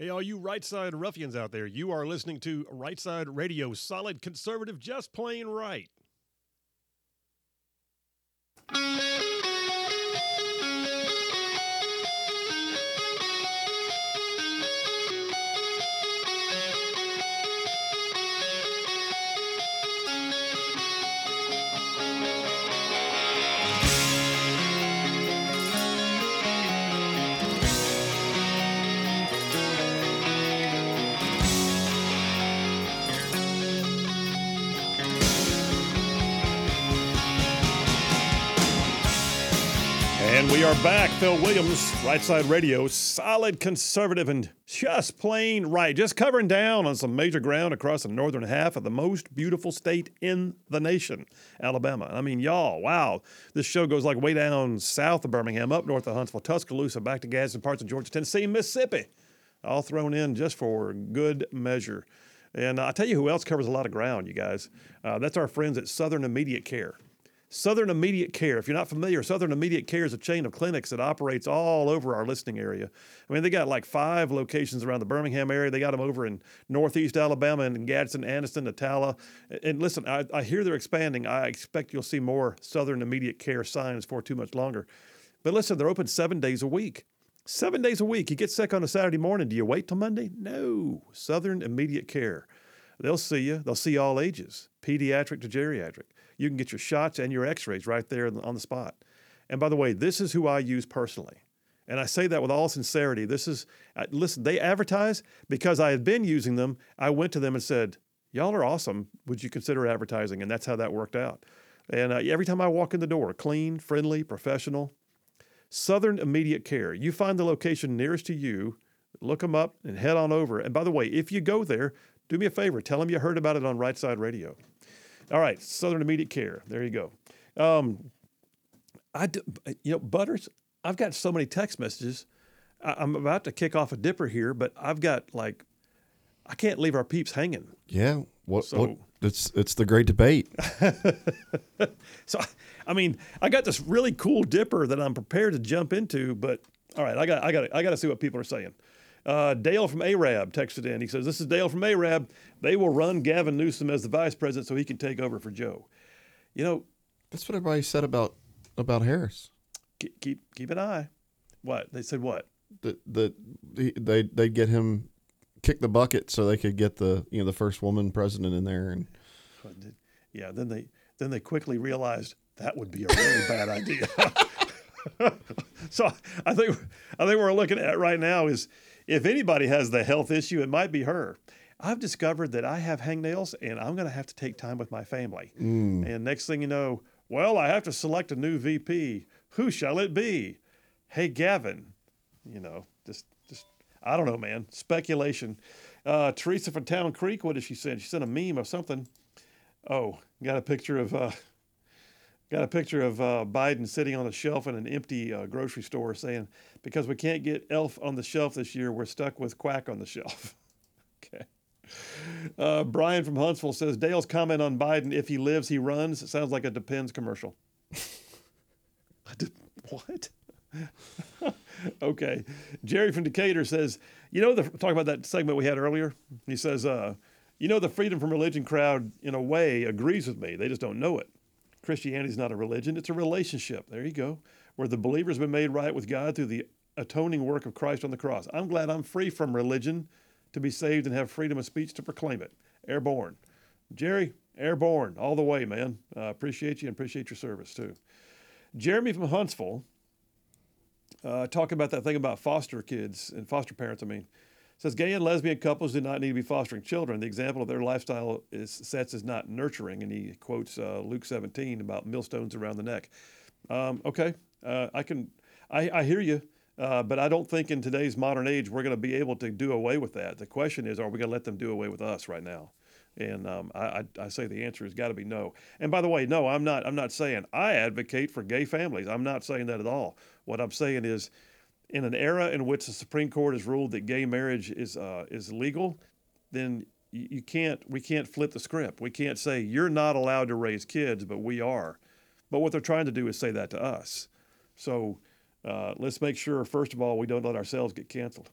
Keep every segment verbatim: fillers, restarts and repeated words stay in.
Hey, all you right side ruffians out there, you are listening to Right Side Radio, solid conservative, just plain right. And we are back. Phil Williams, Right Side Radio, solid conservative and just plain right. Just covering down on some major ground across the northern half of the most beautiful state in the nation, Alabama. I mean, y'all, wow. This show goes like way down south of Birmingham, up north of Huntsville, Tuscaloosa, back to Gadsden, parts of Georgia, Tennessee, Mississippi, all thrown in just for good measure. And I'll tell you who else covers a lot of ground, you guys. Uh, that's our friends at Southern Immediate Care. Southern Immediate Care. If you're not familiar, Southern Immediate Care is a chain of clinics that operates all over our listening area. I mean, they got like five locations around the Birmingham area. They got them over in northeast Alabama and in Gadsden, Anniston, Atala. And listen, I, I hear they're expanding. I expect you'll see more Southern Immediate Care signs for too much longer. But listen, they're open seven days a week. Seven days a week. You get sick on a Saturday morning. Do you wait till Monday? No. Southern Immediate Care. They'll see you. They'll see all ages, pediatric to geriatric. You can get your shots and your x-rays right there on the spot. And by the way, this is who I use personally. And I say that with all sincerity. This is, listen, they advertise because I had been using them. I went to them and said, y'all are awesome. Would you consider advertising? And that's how that worked out. And uh, every time I walk in the door, clean, friendly, professional. Southern Immediate Care. You find the location nearest to you, look them up and head on over. And by the way, if you go there, do me a favor. Tell them you heard about it on Right Side Radio. All right, Southern Immediate Care. There you go. Um, I, do, you know, Butters, I've got so many text messages. I, I'm about to kick off a dipper here, but I've got like, I can't leave our peeps hanging. Yeah, what? So, what it's it's the great debate. so, I mean, I got this really cool dipper that I'm prepared to jump into, but all right, I got I got I got to see what people are saying. Uh, Dale from Arab texted in. He says, this is Dale from Arab. They will run Gavin Newsom as the vice president so he can take over for Joe. You know. That's what everybody said about about Harris. Keep keep, keep an eye. What? They said what? That the, the, they, they'd get him kick the bucket so they could get the you know the first woman president in there. And yeah, then they then they quickly realized that would be a really bad idea. So I think I think what we're looking at right now is, if anybody has the health issue, it might be her. I've discovered that I have hangnails, and I'm going to have to take time with my family. Mm. And next thing you know, well, I have to select a new V P. Who shall it be? Hey, Gavin. You know, just, just I don't know, man. Speculation. Uh, Teresa from Town Creek, what did she send? She sent a meme of something. Oh, got a picture of uh, got a picture of uh, Biden sitting on a shelf in an empty uh, grocery store saying, because we can't get Elf on the shelf this year, we're stuck with Quack on the shelf. Okay. Uh, Brian from Huntsville says, Dale's comment on Biden, if he lives, he runs. It sounds like a Depends commercial. What? Okay. Jerry from Decatur says, you know, the talk about that segment we had earlier. He says, uh, you know, the freedom from religion crowd, in a way, agrees with me. They just don't know it. Christianity is not a religion. It's a relationship. There you go. Where the believer's been made right with God through the atoning work of Christ on the cross. I'm glad I'm free from religion to be saved and have freedom of speech to proclaim it. Airborne. Jerry, airborne all the way, man. Uh, appreciate you and appreciate your service, too. Jeremy from Huntsville, uh, talking about that thing about foster kids and foster parents, I mean, says gay and lesbian couples do not need to be fostering children. The example of their lifestyle is sets is not nurturing, and he quotes uh, Luke seventeen about millstones around the neck. Um, okay, uh, I can, I, I hear you, uh, but I don't think in today's modern age we're going to be able to do away with that. The question is, are we going to let them do away with us right now? And um, I, I, I say the answer has got to be no. And by the way, no, I'm not. I'm not saying I advocate for gay families. I'm not saying that at all. What I'm saying is, in an era in which the Supreme Court has ruled that gay marriage is uh, is legal, then you, you can't. We can't flip the script. We can't say you're not allowed to raise kids, but we are. But what they're trying to do is say that to us. So uh, let's make sure, first of all, we don't let ourselves get canceled.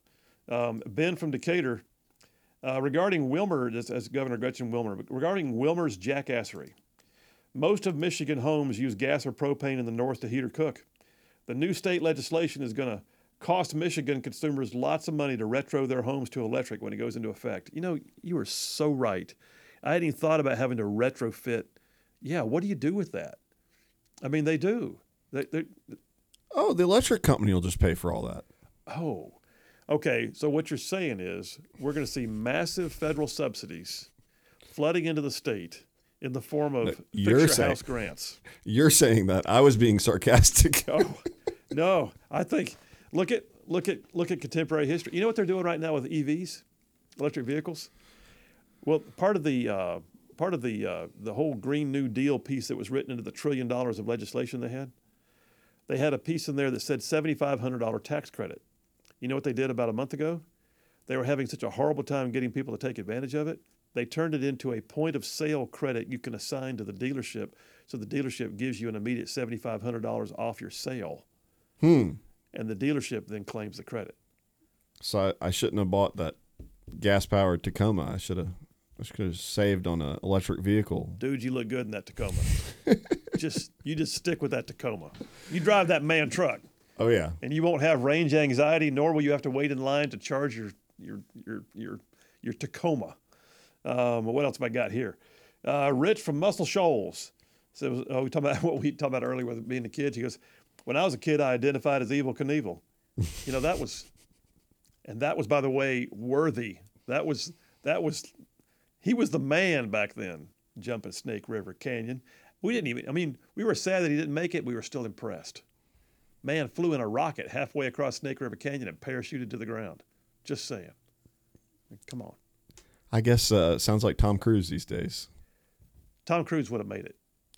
Um, Ben from Decatur, uh, regarding Wilmer, as, as Governor Gretchen Wilmer, regarding Wilmer's jackassery. Most of Michigan homes use gas or propane in the north to heat or cook. The new state legislation is going to cost Michigan consumers lots of money to retro their homes to electric when it goes into effect. You know, you are so right. I hadn't even thought about having to retrofit. Yeah, what do you do with that? I mean, they do. They, they, Oh, the electric company will just pay for all that. oh, okay. So what you're saying is we're going to see massive federal subsidies flooding into the state in the form of you're fix your saying, house grants. You're saying that. I was being sarcastic. Oh, no. I think look at look at look at contemporary history. You know what they're doing right now with E Vs, electric vehicles? Well, part of the uh, part of the uh, the whole Green New Deal piece that was written into the trillion dollars of legislation they had, they had a piece in there that said seventy-five hundred dollars tax credit. You know what they did about a month ago? They were having such a horrible time getting people to take advantage of it. They turned it into a point of sale credit you can assign to the dealership, so the dealership gives you an immediate seventy-five hundred dollars off your sale. Hmm. And the dealership then claims the credit. So I, I shouldn't have bought that gas-powered Tacoma. I should have I should have saved on an electric vehicle. Dude, you look good in that Tacoma. just you just stick with that Tacoma. You drive that man truck. Oh yeah. And you won't have range anxiety, nor will you have to wait in line to charge your your your your your Tacoma. Um, what else have I got here? Uh, Rich from Muscle Shoals says, "Oh, we talking about what we talked about earlier with being a kid." He goes, "When I was a kid, I identified as Evel Knievel." You know, that was, and that was, by the way, worthy. That was that was, he was the man back then, jumping Snake River Canyon. We didn't even. I mean, we were sad that he didn't make it. We were still impressed. Man flew in a rocket halfway across Snake River Canyon and parachuted to the ground. Just saying. Come on. I guess uh, sounds like Tom Cruise these days. Tom Cruise would have made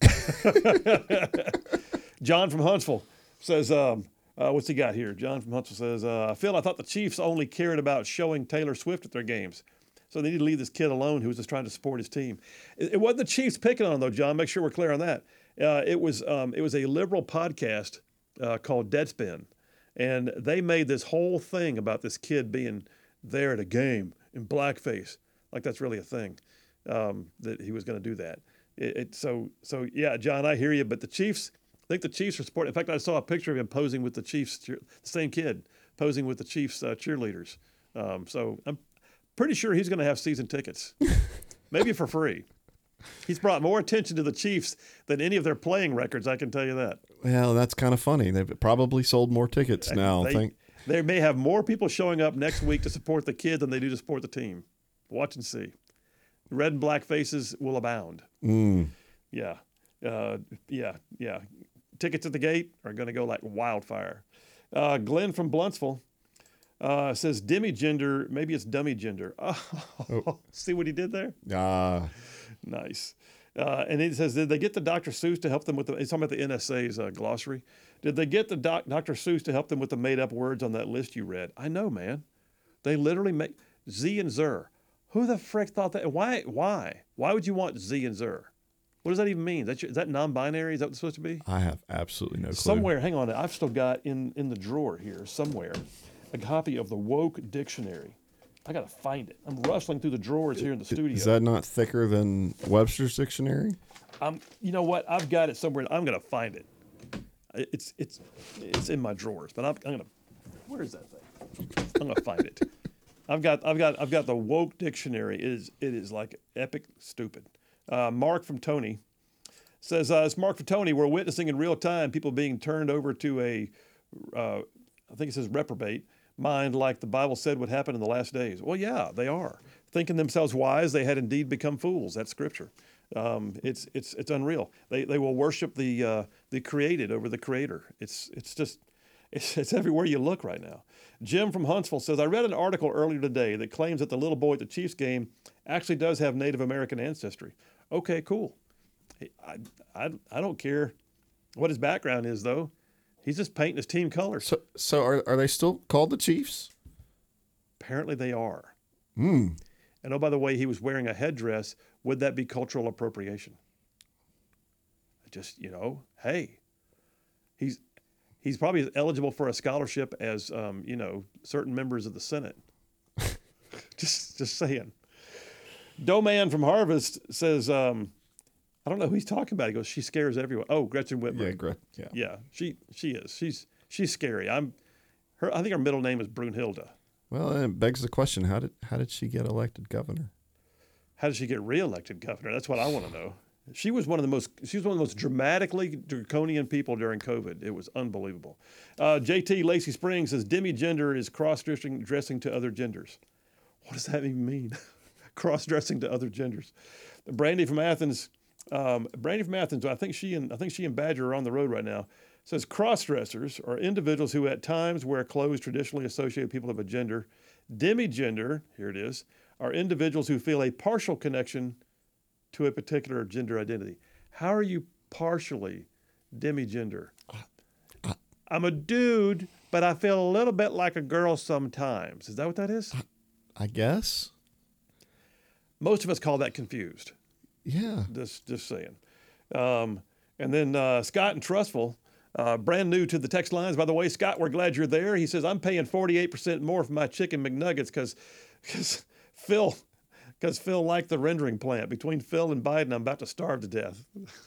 it. John from Huntsville says, um, uh, what's he got here? John from Huntsville says, uh, Phil, I thought the Chiefs only cared about showing Taylor Swift at their games. So they need to leave this kid alone who was just trying to support his team. It, it wasn't the Chiefs picking on him, though, John. Make sure we're clear on that. Uh, it was um, it was a liberal podcast uh, called Deadspin. And they made this whole thing about this kid being there at a game in blackface. Like that's really a thing, um, that he was going to do that. It, it, so, so yeah, John, I hear you. But the Chiefs, I think the Chiefs are supporting. In fact, I saw a picture of him posing with the Chiefs, the same kid posing with the Chiefs uh, cheerleaders. Um, so I'm pretty sure he's going to have season tickets, maybe for free. He's brought more attention to the Chiefs than any of their playing records. I can tell you that. Well, that's kind of funny. They've probably sold more tickets now. They, think they may have more people showing up next week to support the kid than they do to support the team. Watch and see. Red and black faces will abound. Mm. Yeah. Uh, yeah. Yeah. Tickets at the gate are going to go like wildfire. Uh, Glenn from Bluntsville uh, says demigender, maybe it's dummy gender. Oh, oh. See what he did there? Ah. Uh, nice. Uh, and he says, did they get the Doctor Seuss to help them with the, he's talking about the N S A's uh, glossary. Did they get the doc, Doctor Seuss to help them with the made up words on that list you read? I know, man. They literally make Z and Zer. Who the frick thought that? Why? Why? Why would you want Z and Zer? What does that even mean? That's, is that non-binary? Is that what it's supposed to be? I have absolutely no clue. Somewhere, hang on. I've still got in, in the drawer here somewhere a copy of the Woke Dictionary. I got to find it. I'm rustling through the drawers here in the studio. Is that not thicker than Webster's Dictionary? Um, you know what? I've got it somewhere. I'm going to find it. It's it's it's in my drawers, but I'm, I'm going to. Where is that thing? I'm going to find it. I've got I've got I've got the Woke Dictionary. It is it is like epic stupid. Uh, Mark from Tony says, uh, "It's Mark from Tony. We're witnessing in real time people being turned over to a, uh, I think it says reprobate mind, like the Bible said would happen in the last days." Well, yeah, they are thinking themselves wise. They had indeed become fools. That's Scripture. Um, it's it's it's unreal. They they will worship the uh, the created over the Creator. It's it's just. It's, it's everywhere you look right now. Jim from Huntsville says, I read an article earlier today that claims that the little boy at the Chiefs game actually does have Native American ancestry. Okay, cool. I, I, I don't care what his background is, though. He's just painting his team colors. So, so are, are they still called the Chiefs? Apparently they are. Hmm. And oh, by the way, he was wearing a headdress. Would that be cultural appropriation? Just, you know, hey, he's... He's probably as eligible for a scholarship as, um, you know, certain members of the Senate. Just just saying. Doe Man from Harvest says, um, I don't know who he's talking about. He goes, she scares everyone. Oh, Gretchen Whitmer. Yeah, Gret. Yeah. Yeah, she she is. She's she's scary. I'm her. I think her middle name is Brunhilde. Well, and it begs the question: How did how did she get elected governor? How did she get reelected governor? That's what I want to know. She was one of the most. She was one of the most dramatically draconian people during COVID. It was unbelievable. Uh, J T Lacey Springs says demigender is cross-dressing dressing to other genders. What does that even mean? Cross-dressing to other genders. Brandy from Athens. Um, Brandy from Athens. I think she and I think she and Badger are on the road right now. Says cross-dressers are individuals who at times wear clothes traditionally associated with people of a gender. Demigender, here it is, are individuals who feel a partial connection to a particular gender identity. How are you partially demigender? I'm a dude, but I feel a little bit like a girl sometimes. Is that what that is? I guess. Most of us call that confused. Yeah. Just, just saying. Um, and then uh, Scott and Trustful, uh, brand new to the text lines. By the way, Scott, we're glad you're there. He says, I'm paying forty-eight percent more for my chicken McNuggets because because Phil, because Phil liked the rendering plant. Between Phil and Biden, I'm about to starve to death.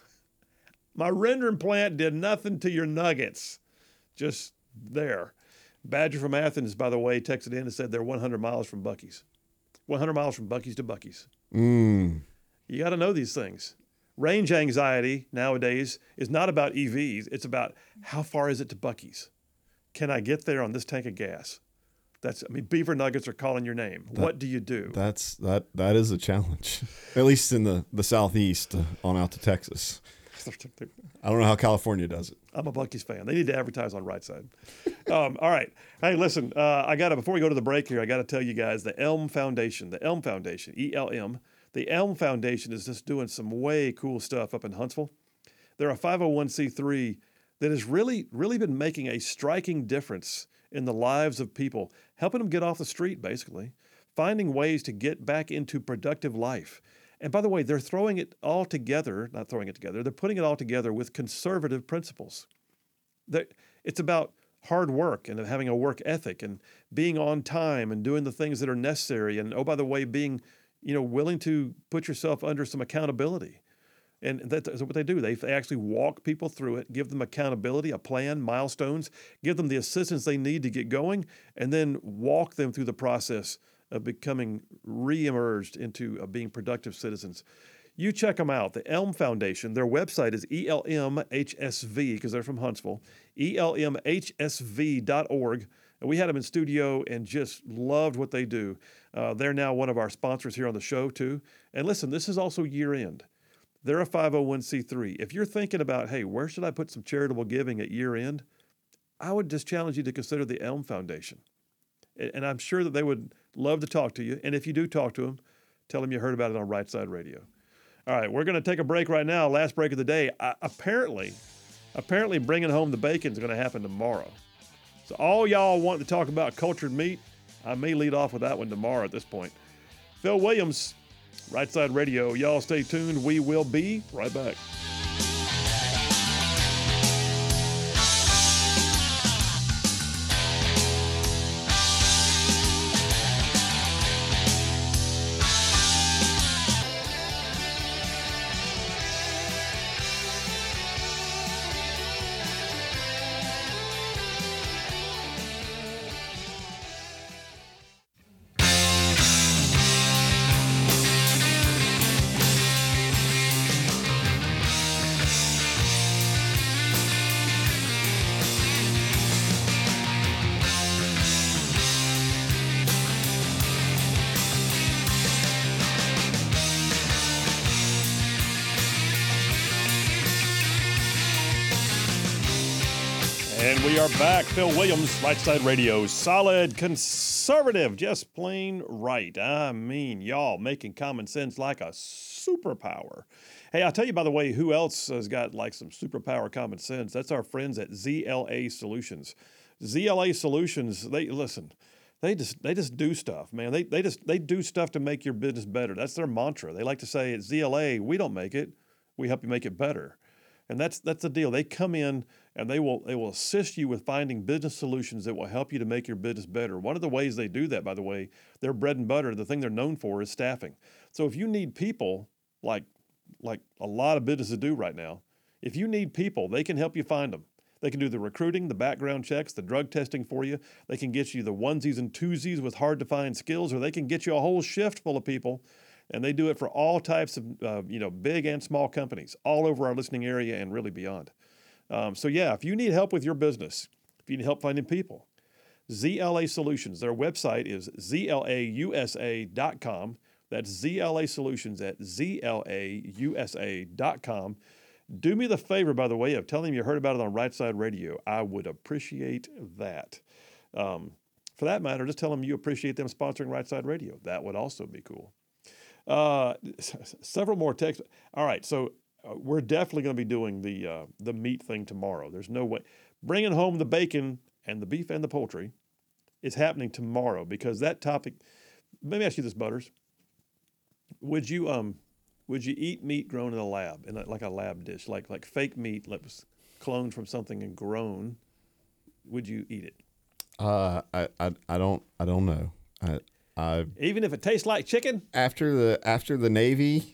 My rendering plant did nothing to your nuggets. Just there. Badger from Athens, by the way, texted in and said they're one hundred miles from Buc-ee's. one hundred miles from Buc-ee's to Buc-ee's. Mm. You got to know these things. Range anxiety nowadays is not about E Vs. It's about how far is it to Buc-ee's? Can I get there on this tank of gas? That's, I mean, beaver nuggets are calling your name. That, what do you do? That's that. That is a challenge, at least in the the southeast uh, on out to Texas. I don't know how California does it. I'm a Buc-ee's fan. They need to advertise on Right Side. um, all right. Hey, listen, uh, I got to, before we go to the break here, I got to tell you guys the Elm Foundation, the Elm Foundation, E L M, the Elm Foundation is just doing some way cool stuff up in Huntsville. They're a five oh one c three that has really, really been making a striking difference in the lives of people, helping them get off the street, basically, finding ways to get back into productive life. And by the way, they're throwing it all together, not throwing it together, they're putting it all together with conservative principles. They're, it's about hard work and having a work ethic and being on time and doing the things that are necessary. And, oh, by the way, being, you know, willing to put yourself under some accountability. And that's what they do. They actually walk people through it, give them accountability, a plan, milestones, give them the assistance they need to get going, and then walk them through the process of becoming re-emerged into uh, being productive citizens. You check them out, the Elm Foundation. Their website is E L M H S V, because they're from Huntsville, E L M H S V dot org. And we had them in studio and just loved what they do. Uh, they're now one of our sponsors here on the show, too. And listen, this is also year-end. They're a five oh one c three. If you're thinking about, hey, where should I put some charitable giving at year-end, I would just challenge you to consider the Elm Foundation. And I'm sure that they would love to talk to you. And if you do talk to them, tell them you heard about it on Right Side Radio. All right, we're going to take a break right now. Last break of the day. Uh, apparently, apparently bringing home the bacon is going to happen tomorrow. So all y'all want to talk about cultured meat, I may lead off with that one tomorrow at this point. Phil Williams, Right Side Radio. Y'all stay tuned. We will be right back. And we are back. Phil Williams, Right Side Radio. Solid conservative, just plain right. I mean, y'all making common sense like a superpower. Hey, I'll tell you, by the way, who else has got like some superpower common sense? That's our friends at Z L A Solutions. Z L A Solutions, they listen, they just they just do stuff, man. They they just they do stuff to make your business better. That's their mantra. They like to say at Z L A, we don't make it, we help you make it better. And that's that's the deal. They come in and they will they will assist you with finding business solutions that will help you to make your business better. One of the ways they do that, by the way, their bread and butter, the thing they're known for is staffing. So if you need people, like like a lot of businesses do right now, if you need people, they can help you find them. They can do the recruiting, the background checks, the drug testing for you. They can get you the onesies and twosies with hard-to-find skills, or they can get you a whole shift full of people. And they do it for all types of, uh, you know, big and small companies all over our listening area and really beyond. Um, so, yeah, if you need help with your business, if you need help finding people, Z L A Solutions, their website is Z L A U S A dot com. That's Z L A Solutions at Z L A U S A dot com. Do me the favor, by the way, of telling them you heard about it on Right Side Radio. I would appreciate that. Um, for that matter, just tell them you appreciate them sponsoring Right Side Radio. That would also be cool. Uh, s- several more texts. All right, so uh, we're definitely going to be doing the uh, the meat thing tomorrow. There's no way. Bringing home the bacon and the beef and the poultry is happening tomorrow because that topic. Let me ask you this, Butters. Would you um would you eat meat grown in a lab, in a, like a lab dish, like like fake meat that was cloned from something and grown? Would you eat it? Uh, I, I, I don't, I don't know. I, I Even if it tastes like chicken? after the after the Navy,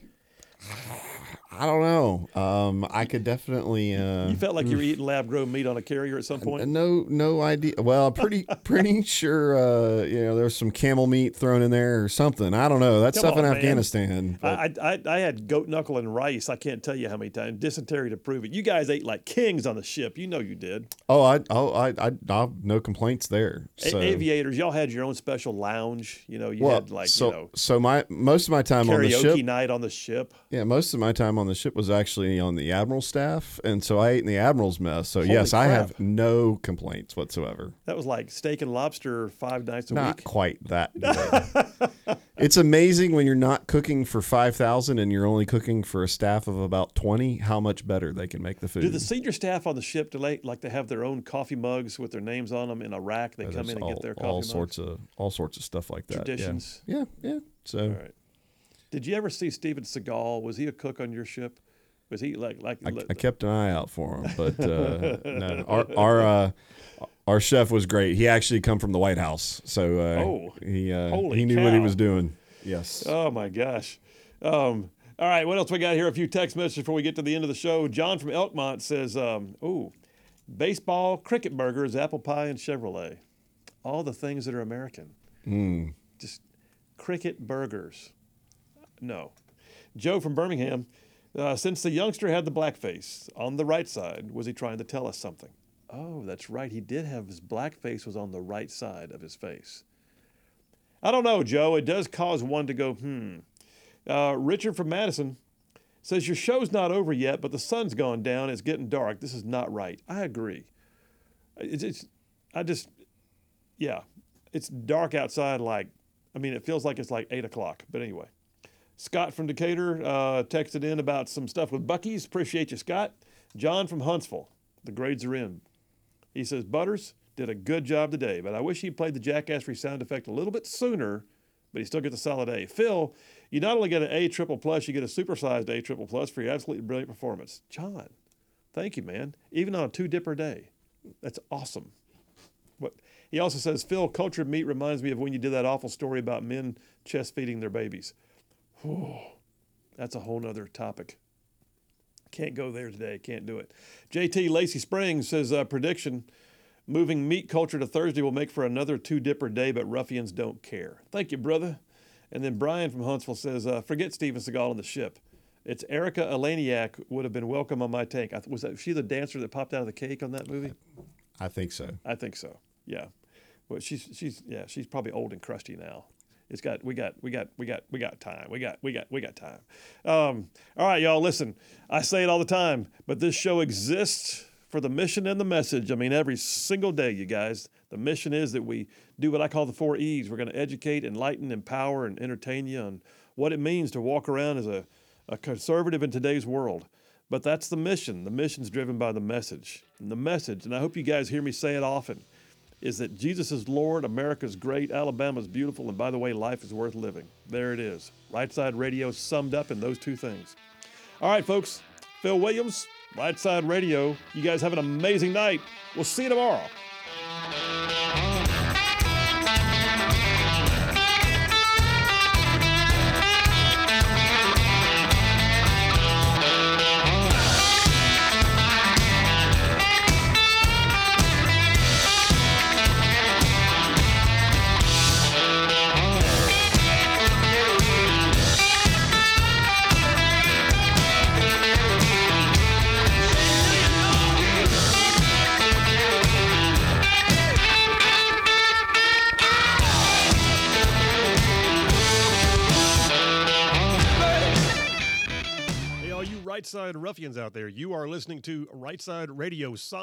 I don't know. Um, I could definitely. Uh, You felt like you were eating lab-grown meat on a carrier at some point? no, no idea. Well, pretty, pretty sure. Uh, you know, there's some camel meat thrown in there or something. I don't know. That's Come stuff in on, man. Afghanistan. but- I, I I had goat knuckle and rice. I can't tell you how many times. Dysentery to prove it. You guys ate like kings on the ship. You know you did. oh, I, oh, I, I, I have no complaints there. A- So, aviators, y'all had your own special lounge. You know, you well, had like so, you know so my most of my time on the karaoke ship. night on the ship. Yeah, most of my time on the ship was actually on the admiral staff, and so I ate in the admiral's mess. So Holy yes, I crap. have no complaints whatsoever. That was like steak and lobster five nights a Not week. quite that good. It's amazing when you're not cooking for five thousand and you're only cooking for a staff of about twenty, how much better they can make the food. Do the senior staff on the ship do they, like to have their own coffee mugs with their names on them in a rack? They Uh, come there's in and all, get their coffee all mugs. sorts of all sorts of stuff like that. yeah. Traditions. Yeah, yeah. So All right. Did you ever see Steven Seagal? Was he a cook on your ship? Was he like like? I, I kept an eye out for him, but uh, no, our our uh, our chef was great. He actually come from the White House, so uh, Oh, he uh, holy he knew what he cow. was doing. Yes. Oh my gosh. Um, all right, what else we got here? A few text messages before we get to the end of the show. John from Elkmont says, um, "Oh, baseball, cricket burgers, apple pie, and Chevrolet. All the things that are American. Mm. Just cricket burgers. No." Joe from Birmingham. Uh, since the youngster had the blackface on the right side, was he trying to tell us something? Oh, that's right. He did have his blackface was on the right side of his face. I don't know, Joe. It does cause one to go, hmm. Uh, Richard from Madison says, your show's not over yet, but the sun's gone down. It's getting dark. This is not right. I agree. It's, it's I just, yeah. It's dark outside like, I mean, it feels like it's like eight o'clock. But anyway. Scott from Decatur uh, texted in about some stuff with Buc-ee's. Appreciate you, Scott. John from Huntsville. The grades are in. He says, Butters did a good job today, but I wish he played the jackassery sound effect a little bit sooner, but he still gets a solid A. Phil, you not only get an A triple plus, you get a supersized A triple plus for your absolutely brilliant performance. John, thank you, man. Even on a two-dipper day. That's awesome. What he also says, Phil, cultured meat reminds me of when you did that awful story about men chest feeding their babies. Whew, that's a whole nother topic. Can't go there today. Can't do it. J T Lacey Springs says, uh, prediction, moving meat culture to Thursday will make for another two-dipper day, but ruffians don't care. Thank you, brother. And then Brian from Huntsville says, uh, forget Steven Seagal on the ship. It's Erica Eleniak would have been welcome on my tank. I th- was that was she the dancer that popped out of the cake on that movie? I think so. I think so. Yeah. Well, she's she's yeah she's probably old and crusty now. It's got we got we got we got we got time. We got we got we got time. Um, all right, y'all. Listen, I say it all the time, but this show exists for the mission and the message. I mean, every single day, you guys. The mission is that we do what I call the four E's. We're going to educate, enlighten, empower, and entertain you on what it means to walk around as a, a conservative in today's world. But that's the mission. The mission's driven by the message. And the message, and I hope you guys hear me say it often, is that Jesus is Lord, America's great, Alabama's beautiful, and by the way, life is worth living. There it is. Right Side Radio summed up in those two things. All right, folks. Phil Williams, Right Side Radio. You guys have an amazing night. We'll see you tomorrow. Right Side Ruffians out there, you are listening to Right Side Radio.